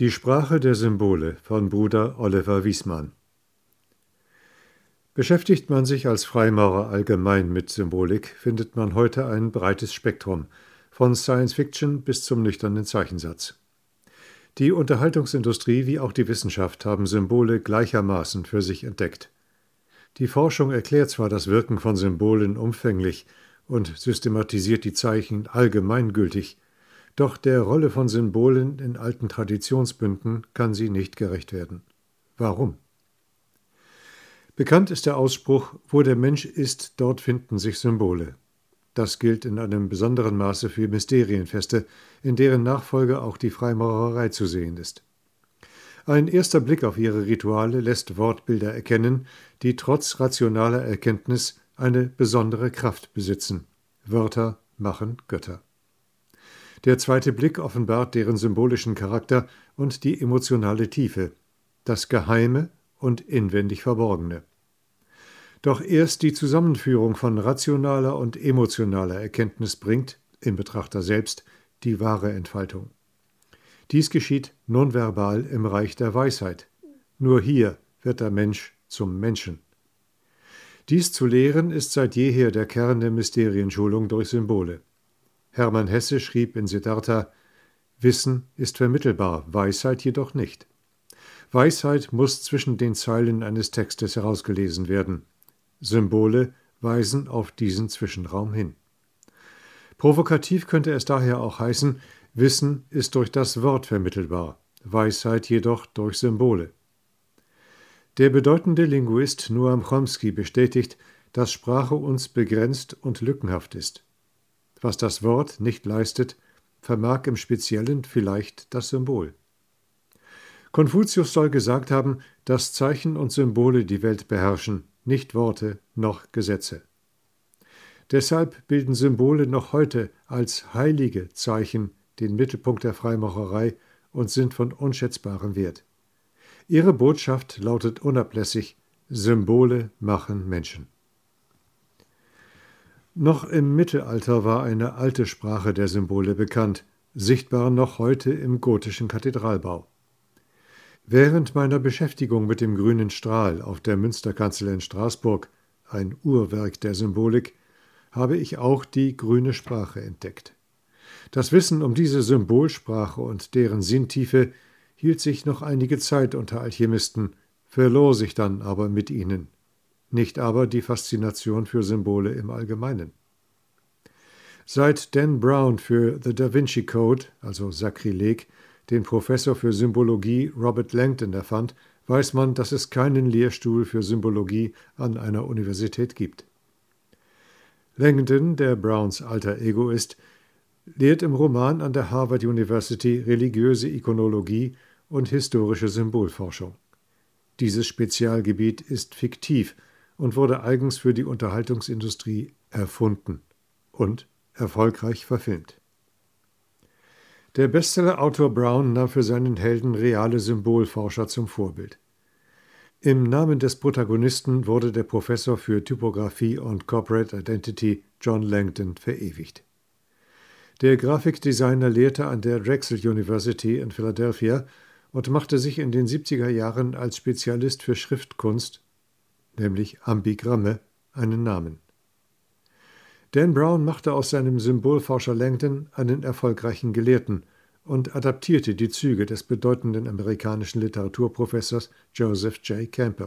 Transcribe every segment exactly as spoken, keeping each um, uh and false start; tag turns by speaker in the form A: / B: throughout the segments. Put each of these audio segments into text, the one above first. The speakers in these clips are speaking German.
A: Die Sprache der Symbole von Bruder Oliver Wiesmann. Beschäftigt man sich als Freimaurer allgemein mit Symbolik, findet man heute ein breites Spektrum, von Science Fiction bis zum nüchternen Zeichensatz. Die Unterhaltungsindustrie wie auch die Wissenschaft haben Symbole gleichermaßen für sich entdeckt. Die Forschung erklärt zwar das Wirken von Symbolen umfänglich und systematisiert die Zeichen allgemeingültig, doch der Rolle von Symbolen in alten Traditionsbünden kann sie nicht gerecht werden. Warum? Bekannt ist der Ausspruch, wo der Mensch ist, dort finden sich Symbole. Das gilt in einem besonderen Maße für Mysterienfeste, in deren Nachfolge auch die Freimaurerei zu sehen ist. Ein erster Blick auf ihre Rituale lässt Wortbilder erkennen, die trotz rationaler Erkenntnis eine besondere Kraft besitzen. Wörter machen Götter. Der zweite Blick offenbart deren symbolischen Charakter und die emotionale Tiefe, das Geheime und inwendig Verborgene. Doch erst die Zusammenführung von rationaler und emotionaler Erkenntnis bringt, im Betrachter selbst, die wahre Entfaltung. Dies geschieht nonverbal im Reich der Weisheit. Nur hier wird der Mensch zum Menschen. Dies zu lehren ist seit jeher der Kern der Mysterienschulung durch Symbole. Hermann Hesse schrieb in Siddhartha: Wissen ist vermittelbar, Weisheit jedoch nicht. Weisheit muss zwischen den Zeilen eines Textes herausgelesen werden. Symbole weisen auf diesen Zwischenraum hin. Provokativ könnte es daher auch heißen, Wissen ist durch das Wort vermittelbar, Weisheit jedoch durch Symbole. Der bedeutende Linguist Noam Chomsky bestätigt, dass Sprache uns begrenzt und lückenhaft ist. Was das Wort nicht leistet, vermag im Speziellen vielleicht das Symbol. Konfuzius soll gesagt haben, dass Zeichen und Symbole die Welt beherrschen, nicht Worte noch Gesetze. Deshalb bilden Symbole noch heute als heilige Zeichen den Mittelpunkt der Freimaurerei und sind von unschätzbarem Wert. Ihre Botschaft lautet unablässig: Symbole machen Menschen. Noch im Mittelalter war eine alte Sprache der Symbole bekannt, sichtbar noch heute im gotischen Kathedralbau. Während meiner Beschäftigung mit dem grünen Strahl auf der Münsterkanzel in Straßburg, ein Uhrwerk der Symbolik, habe ich auch die grüne Sprache entdeckt. Das Wissen um diese Symbolsprache und deren Sinntiefe hielt sich noch einige Zeit unter Alchemisten, verlor sich dann aber mit ihnen. Nicht aber die Faszination für Symbole im Allgemeinen. Seit Dan Brown für The Da Vinci Code, also Sakrileg, den Professor für Symbologie Robert Langdon erfand, weiß man, dass es keinen Lehrstuhl für Symbologie an einer Universität gibt. Langdon, der Browns alter Ego ist, lehrt im Roman an der Harvard University religiöse Ikonologie und historische Symbolforschung. Dieses Spezialgebiet ist fiktiv und wurde eigens für die Unterhaltungsindustrie erfunden und erfolgreich verfilmt. Der Bestsellerautor Brown nahm für seinen Helden reale Symbolforscher zum Vorbild. Im Namen des Protagonisten wurde der Professor für Typographie und Corporate Identity John Langdon verewigt. Der Grafikdesigner lehrte an der Drexel University in Philadelphia und machte sich in den siebziger Jahren als Spezialist für Schriftkunst, nämlich Ambigramme, einen Namen. Dan Brown machte aus seinem Symbolforscher Langdon einen erfolgreichen Gelehrten und adaptierte die Züge des bedeutenden amerikanischen Literaturprofessors Joseph J. Campbell.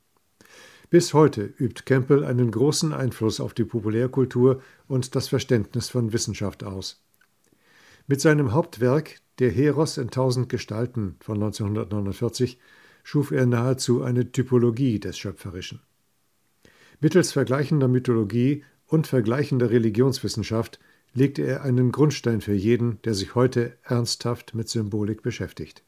A: Bis heute übt Campbell einen großen Einfluss auf die Populärkultur und das Verständnis von Wissenschaft aus. Mit seinem Hauptwerk Der Heros in tausend Gestalten von neunzehnhundertneunundvierzig schuf er nahezu eine Typologie des Schöpferischen. Mittels vergleichender Mythologie und vergleichender Religionswissenschaft legte er einen Grundstein für jeden, der sich heute ernsthaft mit Symbolik beschäftigt.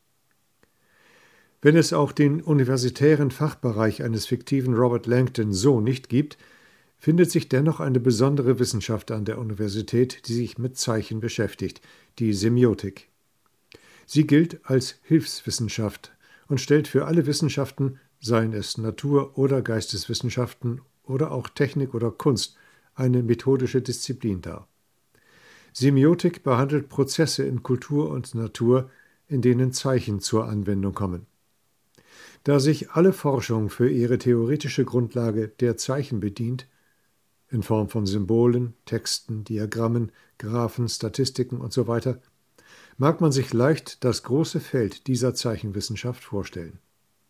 A: Wenn es auch den universitären Fachbereich eines fiktiven Robert Langdon so nicht gibt, findet sich dennoch eine besondere Wissenschaft an der Universität, die sich mit Zeichen beschäftigt, die Semiotik. Sie gilt als Hilfswissenschaft und stellt für alle Wissenschaften, seien es Natur- oder Geisteswissenschaften oder auch Technik oder Kunst, eine methodische Disziplin dar. Semiotik behandelt Prozesse in Kultur und Natur, in denen Zeichen zur Anwendung kommen. Da sich alle Forschung für ihre theoretische Grundlage der Zeichen bedient, in Form von Symbolen, Texten, Diagrammen, Graphen, Statistiken usw., mag man sich leicht das große Feld dieser Zeichenwissenschaft vorstellen.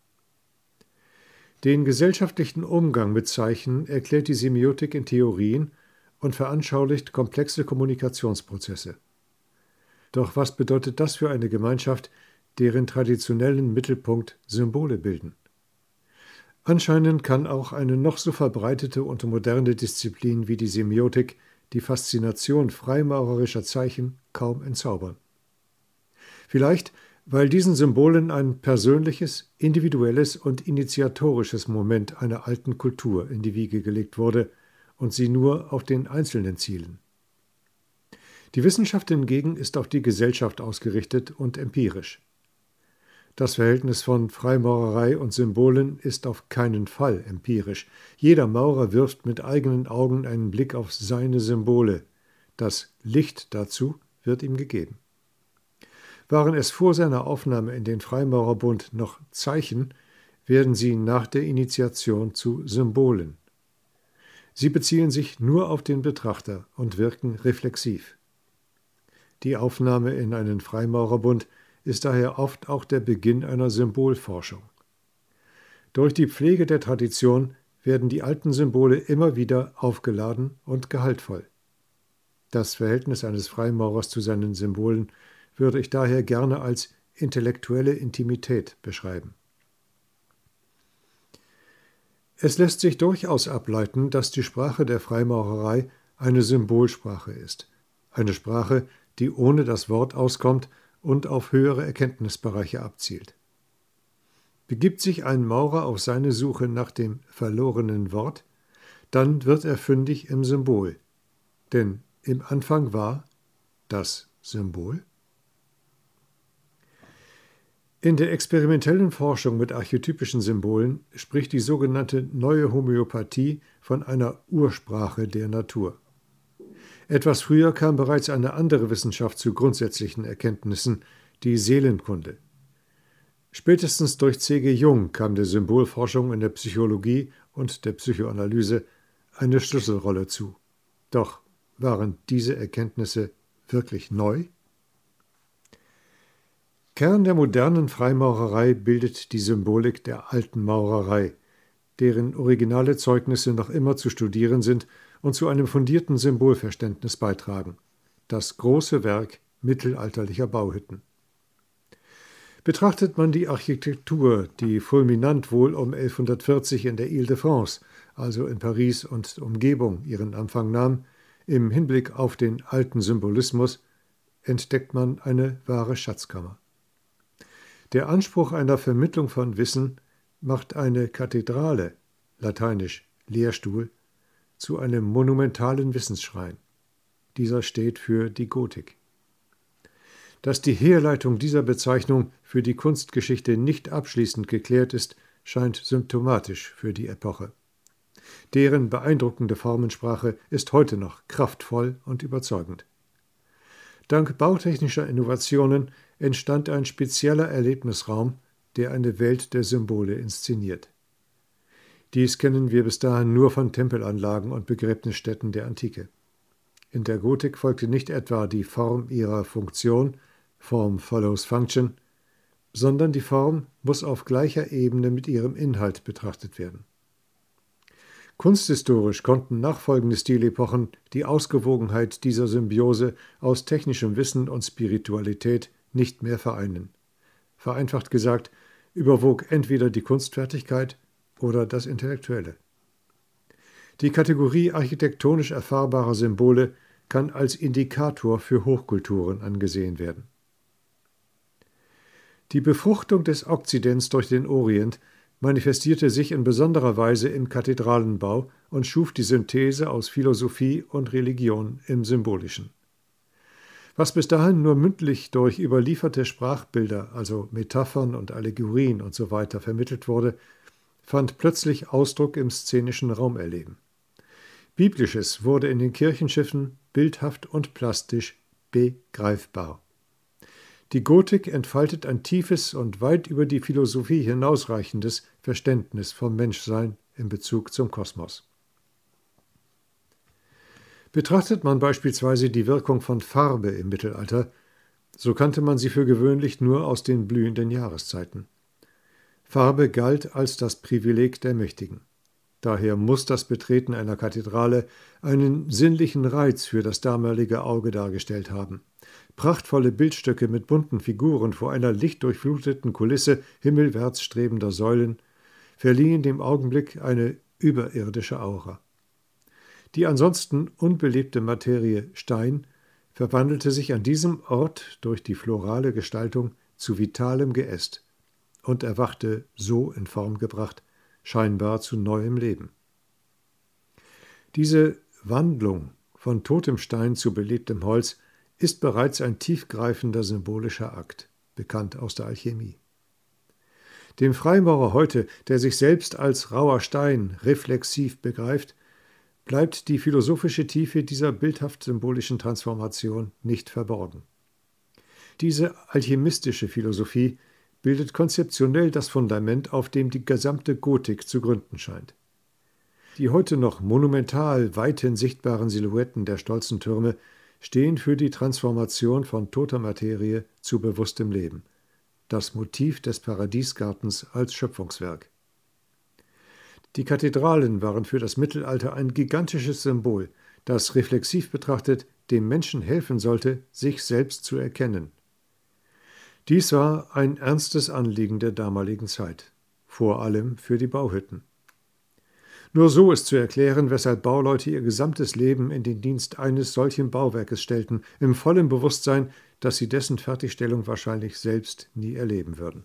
A: Den gesellschaftlichen Umgang mit Zeichen erklärt die Semiotik in Theorien und veranschaulicht komplexe Kommunikationsprozesse. Doch was bedeutet das für eine Gemeinschaft, deren traditionellen Mittelpunkt Symbole bilden? Anscheinend kann auch eine noch so verbreitete und moderne Disziplin wie die Semiotik die Faszination freimaurerischer Zeichen kaum entzaubern. Vielleicht, weil diesen Symbolen ein persönliches, individuelles und initiatorisches Moment einer alten Kultur in die Wiege gelegt wurde und sie nur auf den Einzelnen zielen. Die Wissenschaft hingegen ist auf die Gesellschaft ausgerichtet und empirisch. Das Verhältnis von Freimaurerei und Symbolen ist auf keinen Fall empirisch. Jeder Maurer wirft mit eigenen Augen einen Blick auf seine Symbole. Das Licht dazu wird ihm gegeben. Waren es vor seiner Aufnahme in den Freimaurerbund noch Zeichen, werden sie nach der Initiation zu Symbolen. Sie beziehen sich nur auf den Betrachter und wirken reflexiv. Die Aufnahme in einen Freimaurerbund ist daher oft auch der Beginn einer Symbolforschung. Durch die Pflege der Tradition werden die alten Symbole immer wieder aufgeladen und gehaltvoll. Das Verhältnis eines Freimaurers zu seinen Symbolen würde ich daher gerne als intellektuelle Intimität beschreiben. Es lässt sich durchaus ableiten, dass die Sprache der Freimaurerei eine Symbolsprache ist, eine Sprache, die ohne das Wort auskommt und auf höhere Erkenntnisbereiche abzielt. Begibt sich ein Maurer auf seine Suche nach dem verlorenen Wort, dann wird er fündig im Symbol. Denn im Anfang war das Symbol. In der experimentellen Forschung mit archetypischen Symbolen spricht die sogenannte Neue Homöopathie von einer Ursprache der Natur. Etwas früher kam bereits eine andere Wissenschaft zu grundsätzlichen Erkenntnissen, die Seelenkunde. Spätestens durch C G Jung kam der Symbolforschung in der Psychologie und der Psychoanalyse eine Schlüsselrolle zu. Doch waren diese Erkenntnisse wirklich neu? Kern der modernen Freimaurerei bildet die Symbolik der alten Maurerei, deren originale Zeugnisse noch immer zu studieren sind und zu einem fundierten Symbolverständnis beitragen, das große Werk mittelalterlicher Bauhütten. Betrachtet man die Architektur, die fulminant wohl um elfhundertvierzig in der Ile-de-France, also in Paris und Umgebung, ihren Anfang nahm, im Hinblick auf den alten Symbolismus, entdeckt man eine wahre Schatzkammer. Der Anspruch einer Vermittlung von Wissen macht eine Kathedrale, lateinisch Lehrstuhl, zu einem monumentalen Wissensschrein. Dieser steht für die Gotik. Dass die Herleitung dieser Bezeichnung für die Kunstgeschichte nicht abschließend geklärt ist, scheint symptomatisch für die Epoche. Deren beeindruckende Formensprache ist heute noch kraftvoll und überzeugend. Dank bautechnischer Innovationen entstand ein spezieller Erlebnisraum, der eine Welt der Symbole inszeniert. Dies kennen wir bis dahin nur von Tempelanlagen und Begräbnisstätten der Antike. In der Gotik folgte nicht etwa die Form ihrer Funktion, Form follows function, sondern die Form muss auf gleicher Ebene mit ihrem Inhalt betrachtet werden. Kunsthistorisch konnten nachfolgende Stilepochen die Ausgewogenheit dieser Symbiose aus technischem Wissen und Spiritualität nicht mehr vereinen. Vereinfacht gesagt, überwog entweder die Kunstfertigkeit oder das Intellektuelle. Die Kategorie architektonisch erfahrbarer Symbole kann als Indikator für Hochkulturen angesehen werden. Die Befruchtung des Okzidents durch den Orient manifestierte sich in besonderer Weise im Kathedralenbau und schuf die Synthese aus Philosophie und Religion im Symbolischen. Was bis dahin nur mündlich durch überlieferte Sprachbilder, also Metaphern und Allegorien usw. vermittelt wurde, fand plötzlich Ausdruck im szenischen Raumerleben. Biblisches wurde in den Kirchenschiffen bildhaft und plastisch begreifbar. Die Gotik entfaltet ein tiefes und weit über die Philosophie hinausreichendes Verständnis vom Menschsein in Bezug zum Kosmos. Betrachtet man beispielsweise die Wirkung von Farbe im Mittelalter, so kannte man sie für gewöhnlich nur aus den blühenden Jahreszeiten. Farbe galt als das Privileg der Mächtigen. Daher muss das Betreten einer Kathedrale einen sinnlichen Reiz für das damalige Auge dargestellt haben. Prachtvolle Bildstücke mit bunten Figuren vor einer lichtdurchfluteten Kulisse himmelwärts strebender Säulen verliehen dem Augenblick eine überirdische Aura. Die ansonsten unbelebte Materie Stein verwandelte sich an diesem Ort durch die florale Gestaltung zu vitalem Geäst und erwachte, so in Form gebracht, scheinbar zu neuem Leben. Diese Wandlung von totem Stein zu belebtem Holz ist bereits ein tiefgreifender symbolischer Akt, bekannt aus der Alchemie. Dem Freimaurer heute, der sich selbst als rauer Stein reflexiv begreift, bleibt die philosophische Tiefe dieser bildhaft-symbolischen Transformation nicht verborgen. Diese alchemistische Philosophie bildet konzeptionell das Fundament, auf dem die gesamte Gotik zu gründen scheint. Die heute noch monumental weithin sichtbaren Silhouetten der stolzen Türme stehen für die Transformation von toter Materie zu bewusstem Leben, das Motiv des Paradiesgartens als Schöpfungswerk. Die Kathedralen waren für das Mittelalter ein gigantisches Symbol, das reflexiv betrachtet dem Menschen helfen sollte, sich selbst zu erkennen. Dies war ein ernstes Anliegen der damaligen Zeit, vor allem für die Bauhütten. Nur so ist zu erklären, weshalb Bauleute ihr gesamtes Leben in den Dienst eines solchen Bauwerkes stellten, im vollen Bewusstsein, dass sie dessen Fertigstellung wahrscheinlich selbst nie erleben würden.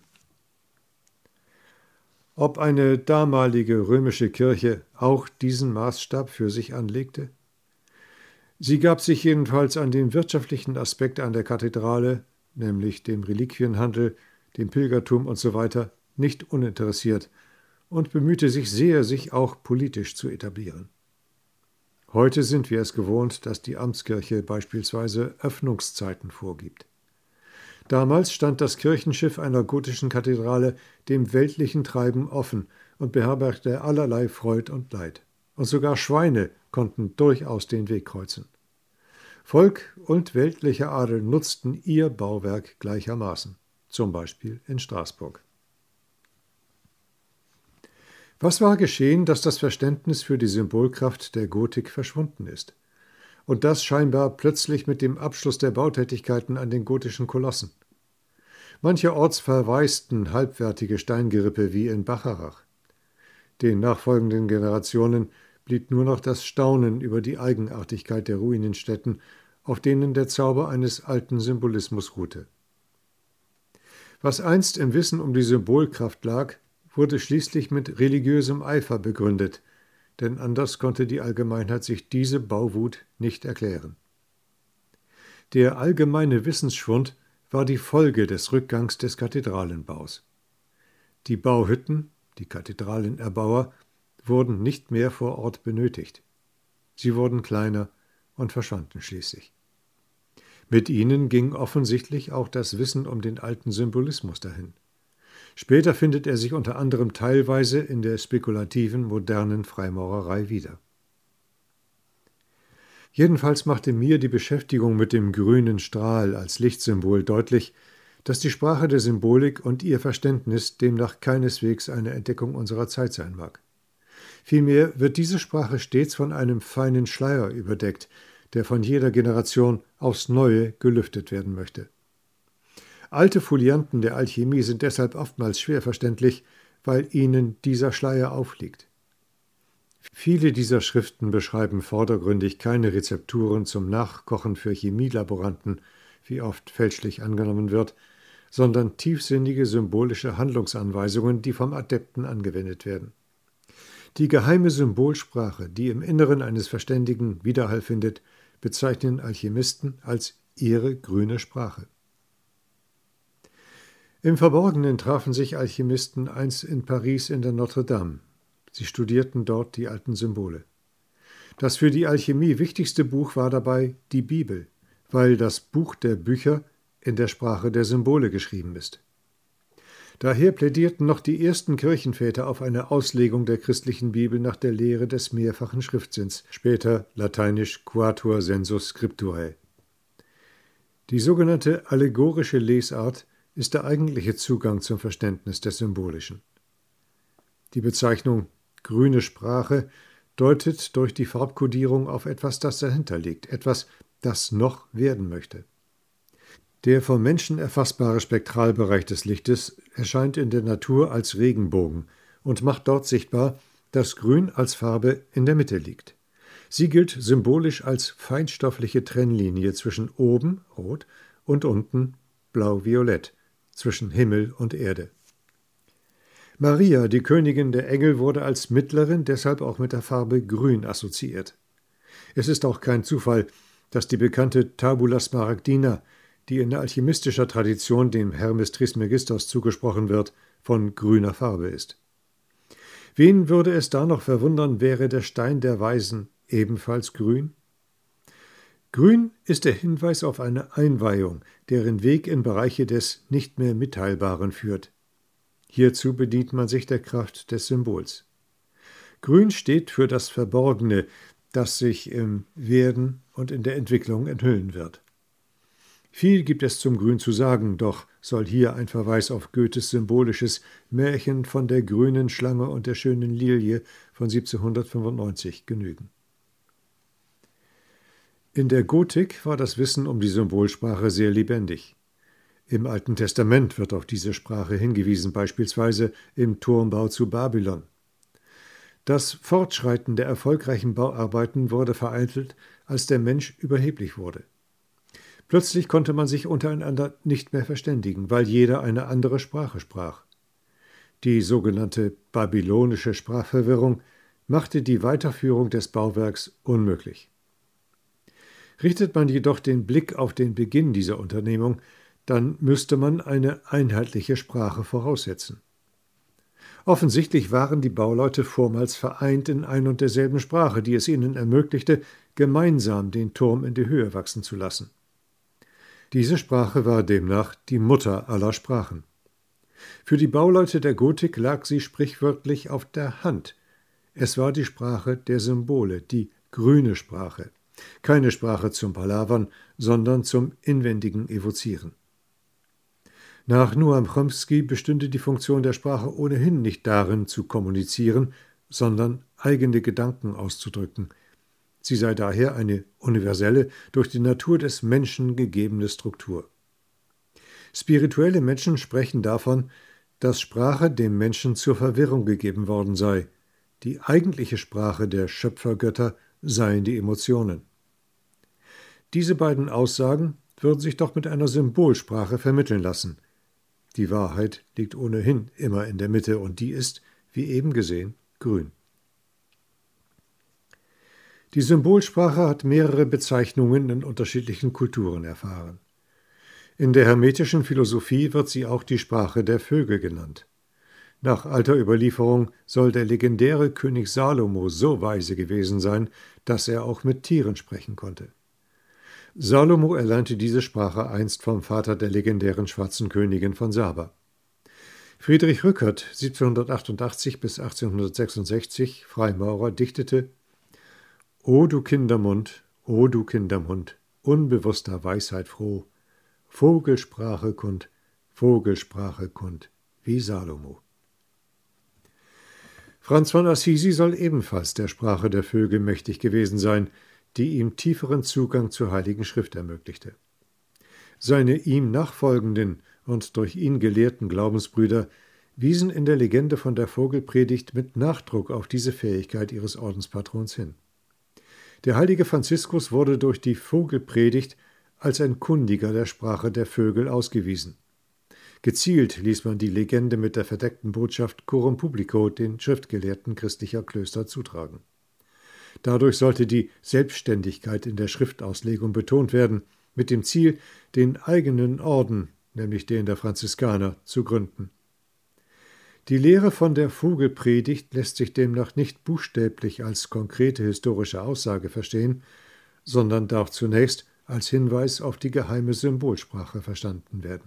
A: Ob eine damalige römische Kirche auch diesen Maßstab für sich anlegte? Sie gab sich jedenfalls an den wirtschaftlichen Aspekt an der Kathedrale, nämlich dem Reliquienhandel, dem Pilgertum usw., nicht uninteressiert und bemühte sich sehr, sich auch politisch zu etablieren. Heute sind wir es gewohnt, dass die Amtskirche beispielsweise Öffnungszeiten vorgibt. Damals stand das Kirchenschiff einer gotischen Kathedrale dem weltlichen Treiben offen und beherbergte allerlei Freud und Leid. Und sogar Schweine konnten durchaus den Weg kreuzen. Volk und weltlicher Adel nutzten ihr Bauwerk gleichermaßen, zum Beispiel in Straßburg. Was war geschehen, dass das Verständnis für die Symbolkraft der Gotik verschwunden ist? Und das scheinbar plötzlich mit dem Abschluss der Bautätigkeiten an den gotischen Kolossen. Mancherorts verwaisten halbwertige Steingerippe wie in Bacharach. Den nachfolgenden Generationen blieb nur noch das Staunen über die Eigenartigkeit der Ruinenstätten, auf denen der Zauber eines alten Symbolismus ruhte. Was einst im Wissen um die Symbolkraft lag, wurde schließlich mit religiösem Eifer begründet, denn anders konnte die Allgemeinheit sich diese Bauwut nicht erklären. Der allgemeine Wissensschwund war die Folge des Rückgangs des Kathedralenbaus. Die Bauhütten, die Kathedralenerbauer, wurden nicht mehr vor Ort benötigt. Sie wurden kleiner und verschwanden schließlich. Mit ihnen ging offensichtlich auch das Wissen um den alten Symbolismus dahin. Später findet er sich unter anderem teilweise in der spekulativen, modernen Freimaurerei wieder. Jedenfalls machte mir die Beschäftigung mit dem grünen Strahl als Lichtsymbol deutlich, dass die Sprache der Symbolik und ihr Verständnis demnach keineswegs eine Entdeckung unserer Zeit sein mag. Vielmehr wird diese Sprache stets von einem feinen Schleier überdeckt, der von jeder Generation aufs Neue gelüftet werden möchte. Alte Folianten der Alchemie sind deshalb oftmals schwer verständlich, weil ihnen dieser Schleier aufliegt. Viele dieser Schriften beschreiben vordergründig keine Rezepturen zum Nachkochen für Chemielaboranten, wie oft fälschlich angenommen wird, sondern tiefsinnige symbolische Handlungsanweisungen, die vom Adepten angewendet werden. Die geheime Symbolsprache, die im Inneren eines Verständigen Widerhall findet, bezeichnen Alchemisten als ihre grüne Sprache. Im Verborgenen trafen sich Alchemisten einst in Paris in der Notre Dame. Sie studierten dort die alten Symbole. Das für die Alchemie wichtigste Buch war dabei die Bibel, weil das Buch der Bücher in der Sprache der Symbole geschrieben ist. Daher plädierten noch die ersten Kirchenväter auf eine Auslegung der christlichen Bibel nach der Lehre des mehrfachen Schriftsinns, später lateinisch Quatuor sensus scripturae. Die sogenannte allegorische Lesart ist der eigentliche Zugang zum Verständnis des Symbolischen. Die Bezeichnung grüne Sprache deutet durch die Farbkodierung auf etwas, das dahinter liegt, etwas, das noch werden möchte. Der vom Menschen erfassbare Spektralbereich des Lichtes erscheint in der Natur als Regenbogen und macht dort sichtbar, dass Grün als Farbe in der Mitte liegt. Sie gilt symbolisch als feinstoffliche Trennlinie zwischen oben, rot, und unten, blau-violett, zwischen Himmel und Erde. Maria, die Königin der Engel, wurde als Mittlerin deshalb auch mit der Farbe Grün assoziiert. Es ist auch kein Zufall, dass die bekannte Tabula Smaragdina, die in alchemistischer Tradition dem Hermes Trismegistos zugesprochen wird, von grüner Farbe ist. Wen würde es da noch verwundern, wäre der Stein der Weisen ebenfalls grün? Grün ist der Hinweis auf eine Einweihung, deren Weg in Bereiche des nicht mehr Mitteilbaren führt. Hierzu bedient man sich der Kraft des Symbols. Grün steht für das Verborgene, das sich im Werden und in der Entwicklung enthüllen wird. Viel gibt es zum Grün zu sagen, doch soll hier ein Verweis auf Goethes symbolisches Märchen von der grünen Schlange und der schönen Lilie von siebzehnhundertfünfundneunzig genügen. In der Gotik war das Wissen um die Symbolsprache sehr lebendig. Im Alten Testament wird auf diese Sprache hingewiesen, beispielsweise im Turmbau zu Babylon. Das Fortschreiten der erfolgreichen Bauarbeiten wurde vereitelt, als der Mensch überheblich wurde. Plötzlich konnte man sich untereinander nicht mehr verständigen, weil jeder eine andere Sprache sprach. Die sogenannte babylonische Sprachverwirrung machte die Weiterführung des Bauwerks unmöglich. Richtet man jedoch den Blick auf den Beginn dieser Unternehmung, dann müsste man eine einheitliche Sprache voraussetzen. Offensichtlich waren die Bauleute vormals vereint in ein und derselben Sprache, die es ihnen ermöglichte, gemeinsam den Turm in die Höhe wachsen zu lassen. Diese Sprache war demnach die Mutter aller Sprachen. Für die Bauleute der Gotik lag sie sprichwörtlich auf der Hand. Es war die Sprache der Symbole, die grüne Sprache. Keine Sprache zum Palavern, sondern zum inwendigen Evozieren. Nach Noam Chomsky bestünde die Funktion der Sprache ohnehin nicht darin, zu kommunizieren, sondern eigene Gedanken auszudrücken. Sie sei daher eine universelle, durch die Natur des Menschen gegebene Struktur. Spirituelle Menschen sprechen davon, dass Sprache dem Menschen zur Verwirrung gegeben worden sei. Die eigentliche Sprache der Schöpfergötter seien die Emotionen. Diese beiden Aussagen würden sich doch mit einer Symbolsprache vermitteln lassen. Die Wahrheit liegt ohnehin immer in der Mitte und die ist, wie eben gesehen, grün. Die Symbolsprache hat mehrere Bezeichnungen in unterschiedlichen Kulturen erfahren. In der hermetischen Philosophie wird sie auch die Sprache der Vögel genannt. Nach alter Überlieferung soll der legendäre König Salomo so weise gewesen sein, dass er auch mit Tieren sprechen konnte. Salomo erlernte diese Sprache einst vom Vater der legendären schwarzen Königin von Saba. Friedrich Rückert, siebzehnhundertachtundachtzig bis achtzehnhundertsechsundsechzig, Freimaurer, dichtete: O du Kindermund, o du Kindermund, unbewusster Weisheit froh, Vogelsprache kund, Vogelsprache kund, wie Salomo. Franz von Assisi soll ebenfalls der Sprache der Vögel mächtig gewesen sein, die ihm tieferen Zugang zur Heiligen Schrift ermöglichte. Seine ihm nachfolgenden und durch ihn gelehrten Glaubensbrüder wiesen in der Legende von der Vogelpredigt mit Nachdruck auf diese Fähigkeit ihres Ordenspatrons hin. Der heilige Franziskus wurde durch die Vogelpredigt als ein Kundiger der Sprache der Vögel ausgewiesen. Gezielt ließ man die Legende mit der verdeckten Botschaft Coram Publico den Schriftgelehrten christlicher Klöster zutragen. Dadurch sollte die Selbstständigkeit in der Schriftauslegung betont werden, mit dem Ziel, den eigenen Orden, nämlich den der Franziskaner, zu gründen. Die Lehre von der Vogelpredigt lässt sich demnach nicht buchstäblich als konkrete historische Aussage verstehen, sondern darf zunächst als Hinweis auf die geheime Symbolsprache verstanden werden.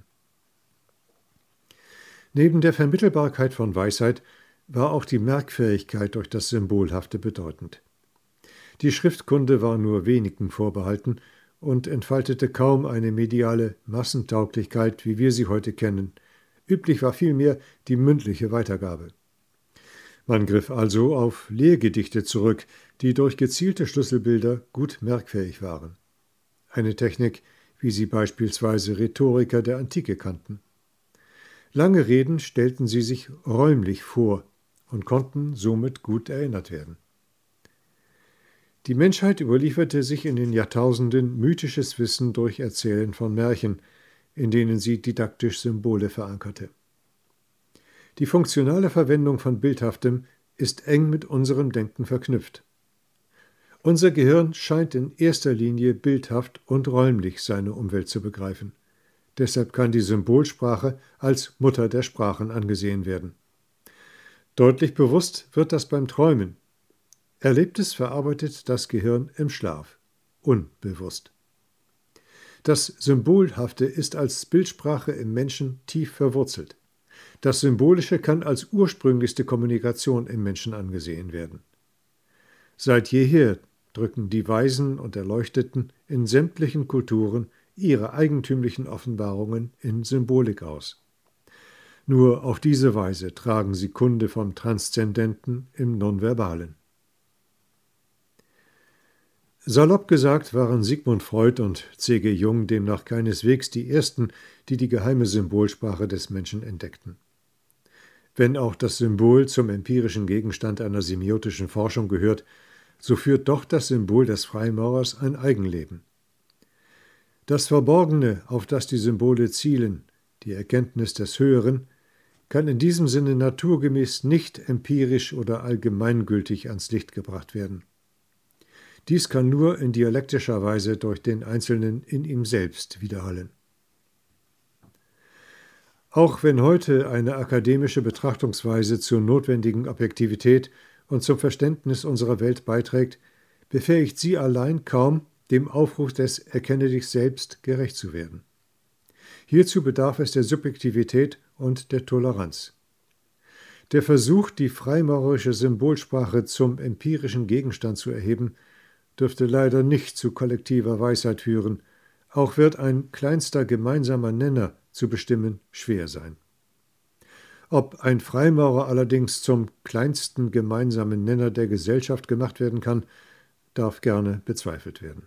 A: Neben der Vermittelbarkeit von Weisheit war auch die Merkfähigkeit durch das Symbolhafte bedeutend. Die Schriftkunde war nur wenigen vorbehalten und entfaltete kaum eine mediale Massentauglichkeit, wie wir sie heute kennen. Üblich war vielmehr die mündliche Weitergabe. Man griff also auf Lehrgedichte zurück, die durch gezielte Schlüsselbilder gut merkfähig waren. Eine Technik, wie sie beispielsweise Rhetoriker der Antike kannten. Lange Reden stellten sie sich räumlich vor und konnten somit gut erinnert werden. Die Menschheit überlieferte sich in den Jahrtausenden mythisches Wissen durch Erzählen von Märchen, in denen sie didaktisch Symbole verankerte. Die funktionale Verwendung von Bildhaftem ist eng mit unserem Denken verknüpft. Unser Gehirn scheint in erster Linie bildhaft und räumlich seine Umwelt zu begreifen. Deshalb kann die Symbolsprache als Mutter der Sprachen angesehen werden. Deutlich bewusst wird das beim Träumen. Erlebtes verarbeitet das Gehirn im Schlaf, unbewusst. Das Symbolhafte ist als Bildsprache im Menschen tief verwurzelt. Das Symbolische kann als ursprünglichste Kommunikation im Menschen angesehen werden. Seit jeher drücken die Weisen und Erleuchteten in sämtlichen Kulturen ihre eigentümlichen Offenbarungen in Symbolik aus. Nur auf diese Weise tragen sie Kunde vom Transzendenten im Nonverbalen. Salopp gesagt waren Sigmund Freud und C G Jung demnach keineswegs die ersten, die die geheime Symbolsprache des Menschen entdeckten. Wenn auch das Symbol zum empirischen Gegenstand einer semiotischen Forschung gehört, so führt doch das Symbol des Freimaurers ein Eigenleben. Das Verborgene, auf das die Symbole zielen, die Erkenntnis des Höheren, kann in diesem Sinne naturgemäß nicht empirisch oder allgemeingültig ans Licht gebracht werden. Dies kann nur in dialektischer Weise durch den Einzelnen in ihm selbst widerhallen. Auch wenn heute eine akademische Betrachtungsweise zur notwendigen Objektivität und zum Verständnis unserer Welt beiträgt, befähigt sie allein kaum, dem Aufruf des Erkenne dich selbst gerecht zu werden. Hierzu bedarf es der Subjektivität und der Toleranz. Der Versuch, die freimaurerische Symbolsprache zum empirischen Gegenstand zu erheben, dürfte leider nicht zu kollektiver Weisheit führen, auch wird ein kleinster gemeinsamer Nenner zu bestimmen schwer sein. Ob ein Freimaurer allerdings zum kleinsten gemeinsamen Nenner der Gesellschaft gemacht werden kann, darf gerne bezweifelt werden.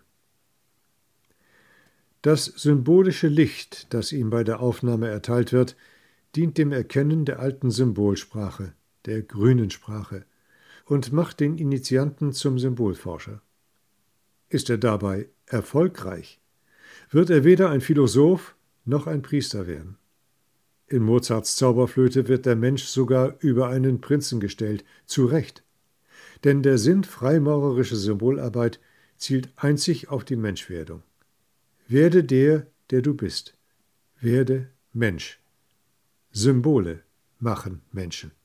A: Das symbolische Licht, das ihm bei der Aufnahme erteilt wird, dient dem Erkennen der alten Symbolsprache, der grünen Sprache, und macht den Initianten zum Symbolforscher. Ist er dabei erfolgreich, wird er weder ein Philosoph noch ein Priester werden. In Mozarts Zauberflöte wird der Mensch sogar über einen Prinzen gestellt, zu Recht. Denn der Sinn freimaurerischer Symbolarbeit zielt einzig auf die Menschwerdung. Werde der, der du bist. Werde Mensch. Symbole machen Menschen.